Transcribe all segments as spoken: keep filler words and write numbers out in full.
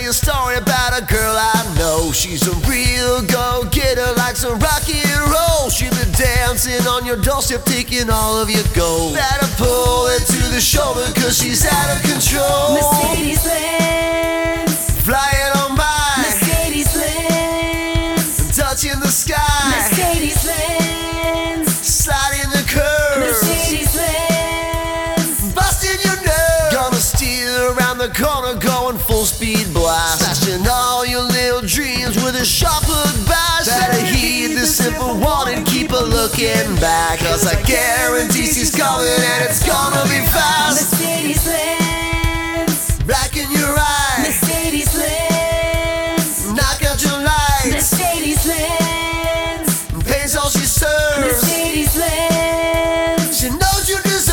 you a story about a girl I know. She's a real go-getter, likes a rock and roll. She'll be dancing on your doorstep, taking all of your gold. Better pull it to the shoulder, cause she's out of control. Mercedes-Benz, flying on by, Mercedes-Benz, touching the sky, Mercedes-Benz, sliding the curves, Mercedes-Benz, busting your nerves. Gonna steer around the corner, going full speed blast, slashing all your little dreams with a sharp hook bash. Better heed the simple warning, keep a looking back, cause I guarantee she's coming and it's gonna be fast. Mercedes-Benz, Black in your eyes, Mercedes-Benz, knock out your lights, Mercedes-Benz, pays all she serves, Mercedes-Benz. she knows you deserve.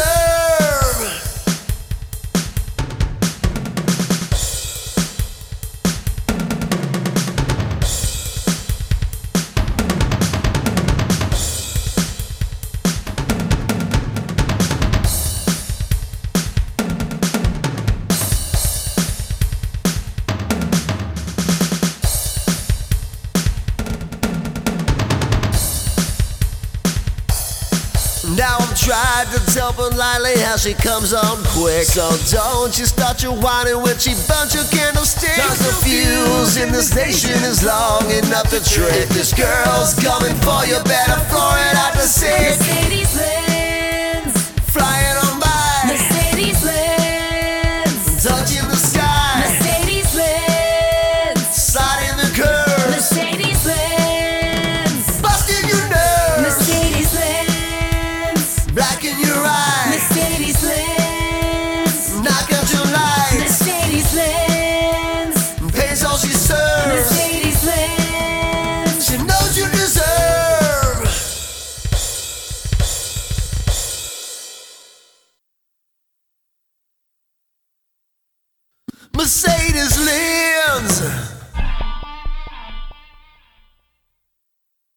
Now I've tried to tell politely how she comes on quick, so don't you start your whining when she burns your candlestick. Cause the fuse in this nation is long enough to trick. This girl's coming for you, better floor it out to six. Mercedes-Benz, Flying on by, Mercedes-Benz, touching the sky, Mercedes-Benz, sliding the curves, Mercedes-Benz, busting your nerves, Mercedes-Benz, black in your eyes, Mercedes-Benz, knock out your lights, Mercedes-Benz, pays all she serves, Mercedes-Benz. she knows you deserve. Mercedes-Benz.